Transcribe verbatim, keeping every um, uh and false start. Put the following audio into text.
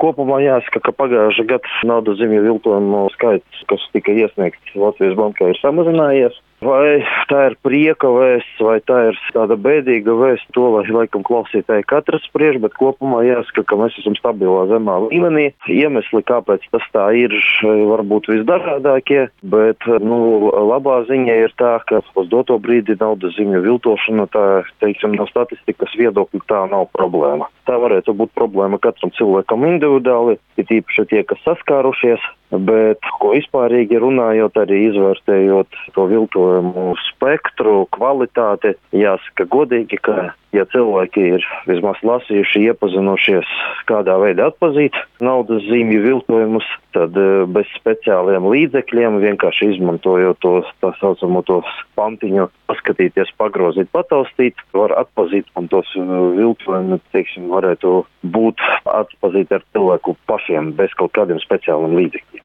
Kopumā jāsaka, ka pagājušā gada naudas zīmju viltojumu skaits, kas tika iesniegts Latvijas bankā, ir samazinājies. Vai tā ir prieka vēsts, vai tā ir tāda bēdīga vēsts, to lai laikam klausītāji katrs spriež, bet kopumā jāsaka, ka mēs esam stabilā zemā līmenī. Iemesli, kāpēc tas tā ir, varbūt visdažādākie, bet nu, labā ziņa ir tā, ka uz doto brīdi naudas zīmju viltošana, tā, teiksim, no statistikas viedokļa tā nav problēma. Tā varētu būt problēma katram cilvēkam individuāli, it īpaši tie, kas saskārušies, bet ko vispārīgi runājot, arī izvērtējot to viltojumu spektru, kvalitāti, jāsaka godīgi, ka ja cilvēki ir vismaz lasījuši, iepazinušies, kādā veidā atpazīt naudas zīmju viltojumus, tad bez speciāliem līdzekļiem, vienkārši izmantojot tos tā saucamo tos pantiņu, paskatīties, pagrozīt, pataustīt, var atpazīt, un tos viltojumi, teiksim, varētu būt atpazīt ar cilvēku pašiem bez kaut kādiem speciāliem līdzekļiem.